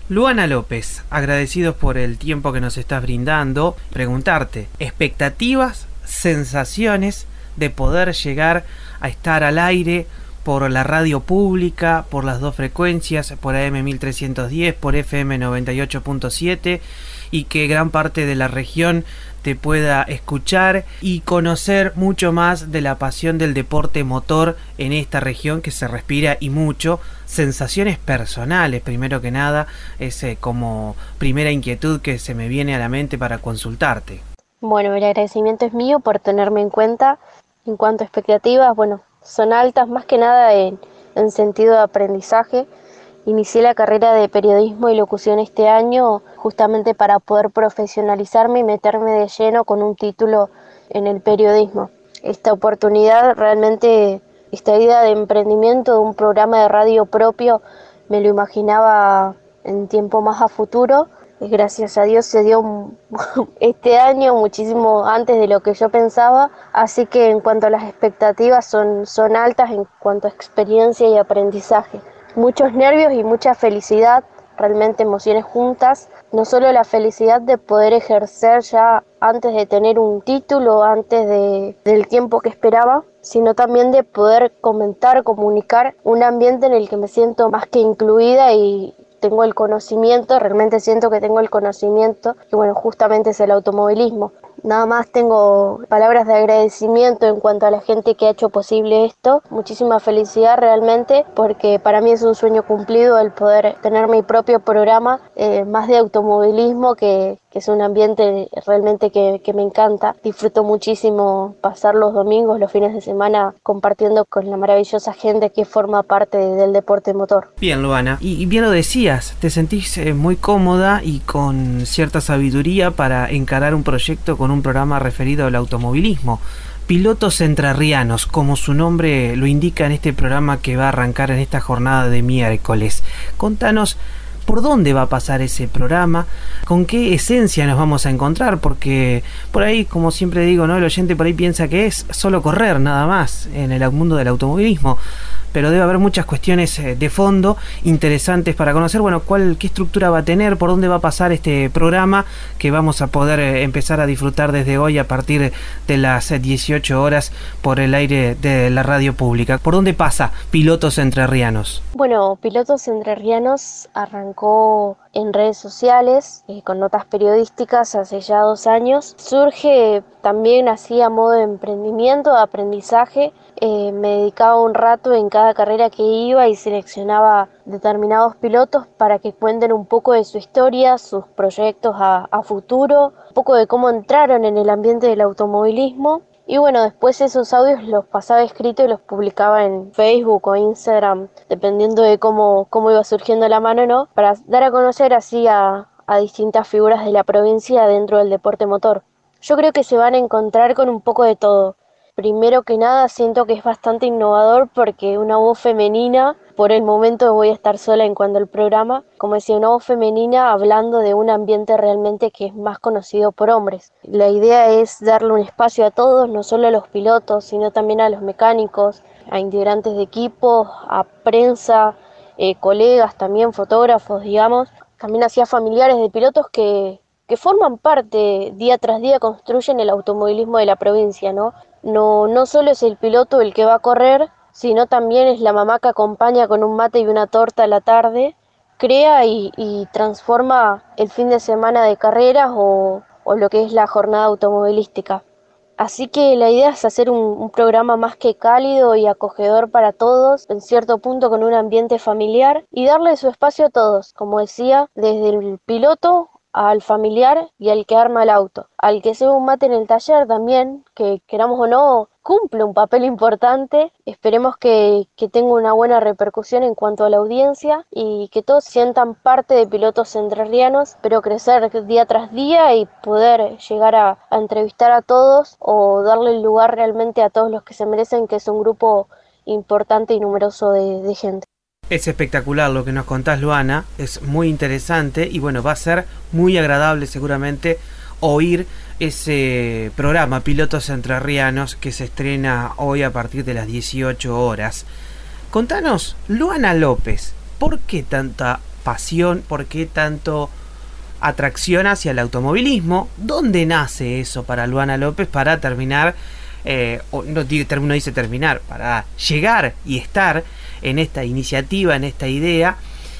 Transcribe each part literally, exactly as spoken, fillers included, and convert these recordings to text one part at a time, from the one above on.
Luana López, agradecidos por el tiempo que nos estás brindando, preguntarte, expectativas, sensaciones de poder llegar a estar al aire por la radio pública, por las dos frecuencias, por A M mil trescientos diez, por F M noventa y ocho punto siete, y que gran parte de la región te pueda escuchar y conocer mucho más de la pasión del deporte motor en esta región que se respira y mucho. Sensaciones personales, primero que nada, es eh, como primera inquietud que se me viene a la mente para consultarte. Bueno, el agradecimiento es mío por tenerme en cuenta. En cuanto a expectativas, bueno, son altas, más que nada en, en sentido de aprendizaje. Inicié la carrera de periodismo y locución este año justamente para poder profesionalizarme y meterme de lleno con un título en el periodismo. Esta oportunidad realmente, esta idea de emprendimiento de un programa de radio propio, me lo imaginaba en tiempo más a futuro. Gracias a Dios se dio este año muchísimo antes de lo que yo pensaba, así que en cuanto a las expectativas son, son altas en cuanto a experiencia y aprendizaje. Muchos nervios y mucha felicidad, realmente emociones juntas, no solo la felicidad de poder ejercer ya antes de tener un título, antes de, del tiempo que esperaba, sino también de poder comentar, comunicar un ambiente en el que me siento más que incluida y tengo el conocimiento, realmente siento que tengo el conocimiento, que bueno, justamente es el automovilismo. Nada más tengo palabras de agradecimiento en cuanto a la gente que ha hecho posible esto. Muchísima felicidad realmente, porque para mí es un sueño cumplido el poder tener mi propio programa, eh, más de automovilismo, que, que es un ambiente realmente que, que me encanta. Disfruto muchísimo pasar los domingos, los fines de semana, compartiendo con la maravillosa gente que forma parte del deporte motor. Bien, Luana, y, y bien lo decías, te sentís eh, muy cómoda y con cierta sabiduría para encarar un proyecto con un programa referido al automovilismo. Pilotos Entrerrianos, como su nombre lo indica en este programa que va a arrancar en esta jornada de miércoles. Contanos por dónde va a pasar ese programa, con qué esencia nos vamos a encontrar, porque por ahí, como siempre digo, ¿no? El oyente por ahí piensa que es solo correr nada más en el mundo del automovilismo, pero debe haber muchas cuestiones de fondo interesantes para conocer. Bueno, cuál, qué estructura va a tener, por dónde va a pasar este programa que vamos a poder empezar a disfrutar desde hoy a partir de las dieciocho horas por el aire de la radio pública. ¿Por dónde pasa Pilotos Entrerrianos? Bueno, Pilotos Entrerrianos arrancó en redes sociales, eh, con notas periodísticas hace ya dos años. Surge también así a modo de emprendimiento, de aprendizaje. Eh, me dedicaba un rato en cada carrera que iba y seleccionaba determinados pilotos para que cuenten un poco de su historia, sus proyectos a, a futuro, un poco de cómo entraron en el ambiente del automovilismo. Y bueno, después esos audios los pasaba escrito y los publicaba en Facebook o Instagram, dependiendo de cómo, cómo iba surgiendo la mano, ¿no? Para dar a conocer así a, a distintas figuras de la provincia dentro del deporte motor. Yo creo que se van a encontrar con un poco de todo. Primero que nada, siento que es bastante innovador porque una voz femenina, por el momento voy a estar sola en cuanto al programa, como decía, una voz femenina hablando de un ambiente realmente que es más conocido por hombres. La idea es darle un espacio a todos, no solo a los pilotos, sino también a los mecánicos, a integrantes de equipos, a prensa, eh, colegas también, fotógrafos, digamos, también hacia familiares de pilotos que, que forman parte, día tras día construyen el automovilismo de la provincia, ¿no? No, no solo es el piloto el que va a correr, sino también es la mamá que acompaña con un mate y una torta a la tarde, crea y, y transforma el fin de semana de carreras o, o lo que es la jornada automovilística. Así que la idea es hacer un, un programa más que cálido y acogedor para todos, en cierto punto con un ambiente familiar, y darle su espacio a todos, como decía, desde el piloto al familiar y al que arma el auto, al que se ve un mate en el taller también, que queramos o no, cumple un papel importante. Esperemos que, que tenga una buena repercusión en cuanto a la audiencia y que todos sientan parte de Pilotos Entrerrianos, pero crecer día tras día y poder llegar a, a entrevistar a todos o darle el lugar realmente a todos los que se merecen, que es un grupo importante y numeroso de, de gente. Es espectacular lo que nos contás, Luana, es muy interesante y bueno, va a ser muy agradable seguramente oír ese programa Pilotos Entrerrianos que se estrena hoy a partir de las dieciocho horas. Contanos, Luana López, ¿por qué tanta pasión, por qué tanto atracción hacia el automovilismo? ¿Dónde nace eso para Luana López para terminar, eh, o no, no dice terminar, para llegar y estar en esta iniciativa, en esta idea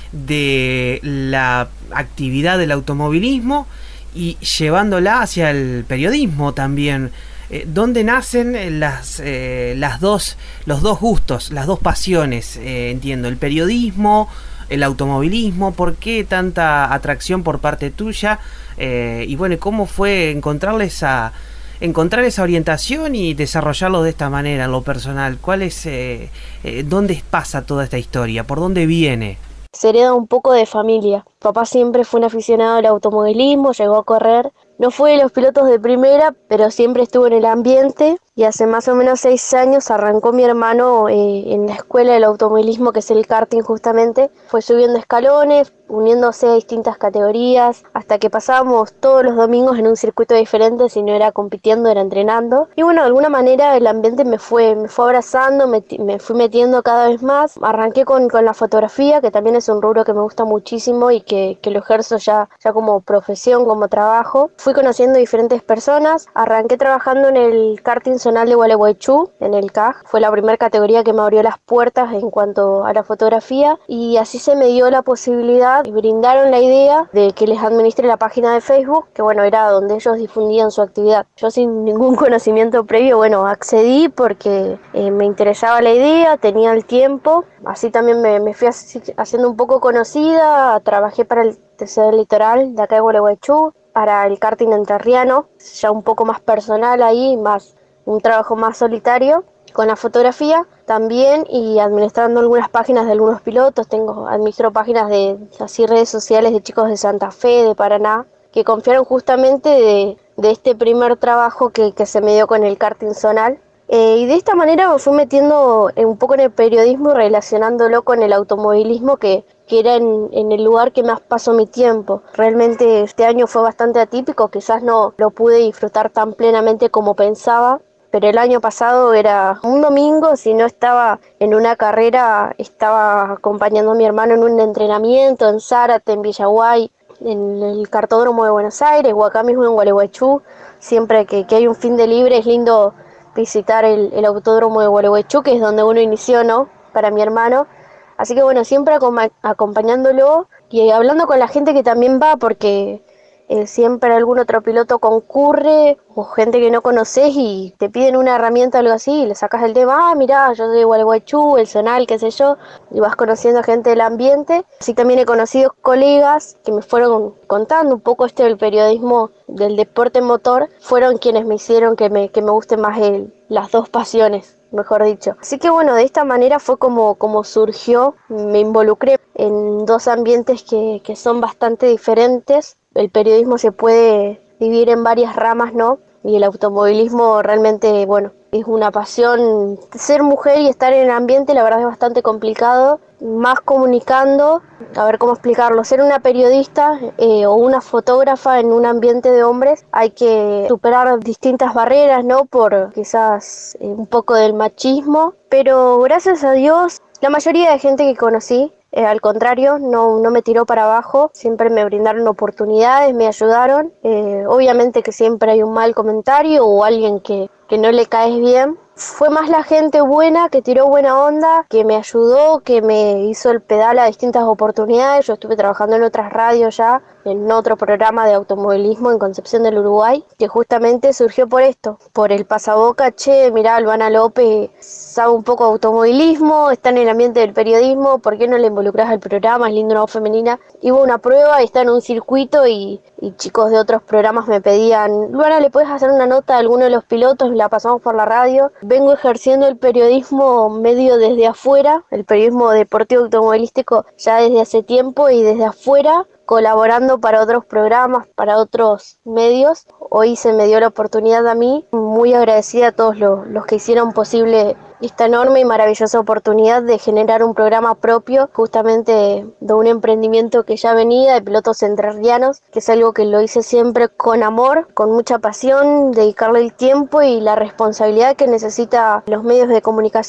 de la actividad del automovilismo y llevándola hacia el periodismo también? Eh, ¿Dónde nacen las, eh, las dos, los dos gustos, las dos pasiones? Eh, entiendo, el periodismo, el automovilismo. ¿Por qué tanta atracción por parte tuya? Eh, y bueno, ¿cómo fue encontrarle esa, encontrar esa orientación y desarrollarlo de esta manera en lo personal? ¿Cuál es, eh, eh, dónde pasa toda esta historia? ¿Por dónde viene? Se hereda un poco de familia. Papá siempre fue un aficionado al automovilismo, llegó a correr. No fue de los pilotos de primera, pero siempre estuvo en el ambiente. Y hace más o menos seis años arrancó mi hermano eh, en la escuela del automovilismo, que es el karting justamente. Fue subiendo escalones, uniéndose a distintas categorías, hasta que pasábamos todos los domingos en un circuito diferente, si no era compitiendo, era entrenando. Y bueno, de alguna manera el ambiente me fue, me fue abrazando, me, me fui metiendo cada vez más. Arranqué con, con la fotografía, que también es un rubro que me gusta muchísimo y que, que lo ejerzo ya, ya como profesión, como trabajo. Fui conociendo diferentes personas, arranqué trabajando en el karting zonal de Gualeguaychú, en el C A G. Fue la primera categoría que me abrió las puertas en cuanto a la fotografía, y así se me dio la posibilidad, y brindaron la idea de que les administre la página de Facebook, que bueno, era donde ellos difundían su actividad. Yo, sin ningún conocimiento previo, bueno, accedí porque eh, me interesaba la idea, tenía el tiempo. Así también me, me fui haciendo un poco conocida. Trabajé para el T C D Litoral de acá de Gualeguaychú, para el karting entrerriano, ya un poco más personal ahí, más un trabajo más solitario. Con la fotografía también, y administrando algunas páginas de algunos pilotos. Tengo, administro páginas de así redes sociales de chicos de Santa Fe, de Paraná, que confiaron justamente de, de este primer trabajo que, que se me dio con el karting zonal. Eh, y de esta manera me fui metiendo un poco en el periodismo, relacionándolo con el automovilismo, que, que era en, en el lugar que más paso mi tiempo. Realmente este año fue bastante atípico, quizás no lo pude disfrutar tan plenamente como pensaba, pero el año pasado era un domingo, si no estaba en una carrera, estaba acompañando a mi hermano en un entrenamiento en Zárate, en Villaguay, en el Cartódromo de Buenos Aires, o acá mismo en Gualeguaychú. Siempre que, que hay un fin de libre es lindo visitar el, el Autódromo de Gualeguaychú, que es donde uno inició, ¿no?, para mi hermano. Así que bueno, siempre acom- acompañándolo y hablando con la gente que también va, porque eh, siempre algún otro piloto concurre, o gente que no conoces y te piden una herramienta o algo así, y le sacas el tema, ah, mirá, yo soy de Gualeguaychú, el zonal, qué sé yo, y vas conociendo gente del ambiente. Así también he conocido colegas que me fueron contando un poco este del periodismo, del deporte motor, fueron quienes me hicieron que me, que me guste más el, las dos pasiones, mejor dicho. Así que bueno, de esta manera fue como, como surgió. Me involucré en dos ambientes que, que son bastante diferentes. El periodismo se puede dividir en varias ramas, ¿no? Y el automovilismo realmente, bueno, es una pasión. Ser mujer y estar en el ambiente, la verdad, es bastante complicado. Más comunicando, a ver cómo explicarlo. Ser una periodista eh, o una fotógrafa en un ambiente de hombres, hay que superar distintas barreras, ¿no? Por quizás eh, un poco del machismo. Pero gracias a Dios, la mayoría de gente que conocí, Eh, al contrario, no, no me tiró para abajo, siempre me brindaron oportunidades, me ayudaron. Eh, obviamente que siempre hay un mal comentario o alguien que, que no le caes bien. Fue más la gente buena, que tiró buena onda, que me ayudó, que me hizo el pedal a distintas oportunidades. Yo estuve trabajando en otras radios ya, en otro programa de automovilismo en Concepción del Uruguay, que justamente surgió por esto, por el pasaboca. Che, mirá, Luana López sabe un poco de automovilismo, está en el ambiente del periodismo, ¿por qué no le involucras al programa? Es lindo, una voz femenina. Hubo una prueba, está en un circuito y, y chicos de otros programas me pedían, Luana, ¿le puedes hacer una nota a alguno de los pilotos? La pasamos por la radio. Vengo ejerciendo el periodismo medio desde afuera, el periodismo deportivo automovilístico ya desde hace tiempo, y desde afuera colaborando para otros programas, para otros medios. Hoy se me dio la oportunidad a mí, muy agradecida a todos los, los que hicieron posible esta enorme y maravillosa oportunidad de generar un programa propio, justamente de un emprendimiento que ya venía, de pilotos entrerrianos, que es algo que lo hice siempre con amor, con mucha pasión, dedicarle el tiempo y la responsabilidad que necesita los medios de comunicación.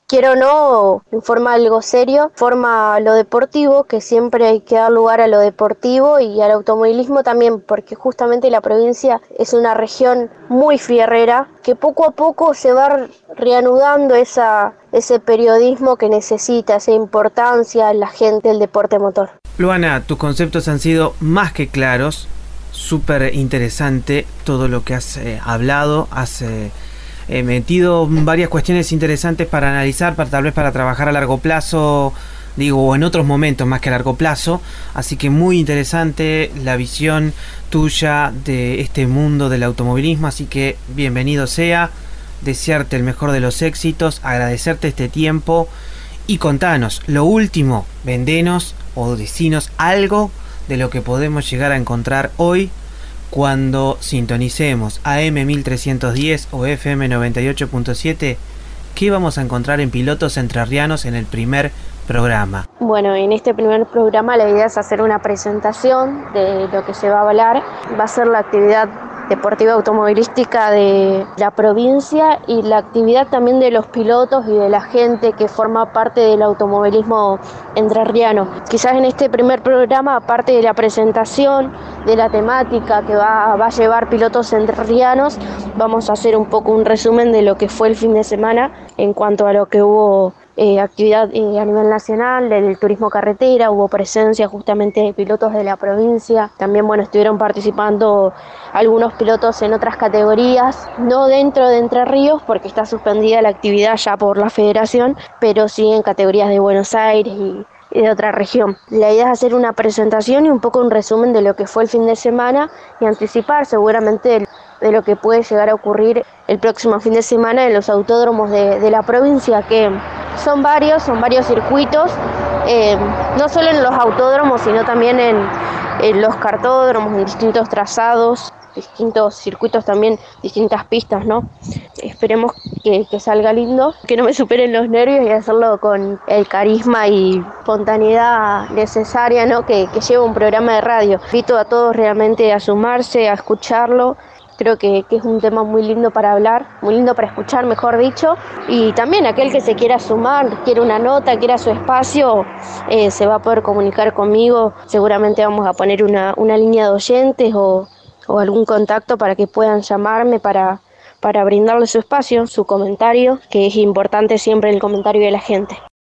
quiero o no, informa algo serio, forma lo deportivo, que siempre hay que dar lugar a lo deportivo y al automovilismo también, porque justamente la provincia es una región muy fierrera, que poco a poco se va reanudando esa, ese periodismo que necesita, esa importancia en la gente del deporte motor. Luana, tus conceptos han sido más que claros, súper interesante todo lo que has eh, hablado, has... Eh, He metido varias cuestiones interesantes para analizar, para tal vez para trabajar a largo plazo, digo, o en otros momentos más que a largo plazo. Así que muy interesante la visión tuya de este mundo del automovilismo. Así que bienvenido sea, desearte el mejor de los éxitos, agradecerte este tiempo y contanos, lo último, vendenos o decinos algo de lo que podemos llegar a encontrar hoy cuando sintonicemos A M mil trescientos diez o F M noventa y ocho punto siete. ¿Qué vamos a encontrar en Pilotos Entrerrianos en el primer programa? Bueno, en este primer programa la idea es hacer una presentación de lo que se va a hablar. Va a ser la actividad deportiva automovilística de la provincia y la actividad también de los pilotos y de la gente que forma parte del automovilismo entrerriano. Quizás en este primer programa, aparte de la presentación, de la temática que va, va a llevar Pilotos Entrerrianos, vamos a hacer un poco un resumen de lo que fue el fin de semana en cuanto a lo que hubo Eh, actividad eh, a nivel nacional, del turismo carretera, hubo presencia justamente de pilotos de la provincia, también bueno, estuvieron participando algunos pilotos en otras categorías, no dentro de Entre Ríos porque está suspendida la actividad ya por la federación, pero sí en categorías de Buenos Aires y, y de otra región. La idea es hacer una presentación y un poco un resumen de lo que fue el fin de semana y anticipar seguramente el de lo que puede llegar a ocurrir el próximo fin de semana en los autódromos de, de la provincia, que son varios, son varios circuitos, eh, no solo en los autódromos, sino también en, en los cartódromos, en distintos trazados, distintos circuitos también, distintas pistas, ¿no? Esperemos que, que salga lindo, que no me superen los nervios y hacerlo con el carisma y espontaneidad necesaria, ¿no? Que, que lleva un programa de radio. Invito a todos realmente a sumarse, a escucharlo. Creo que, que es un tema muy lindo para hablar, muy lindo para escuchar, mejor dicho. Y también aquel que se quiera sumar, quiera una nota, quiera su espacio, eh, se va a poder comunicar conmigo. Seguramente vamos a poner una, una línea de oyentes o, o algún contacto para que puedan llamarme para, para brindarle su espacio, su comentario, que es importante siempre el comentario de la gente.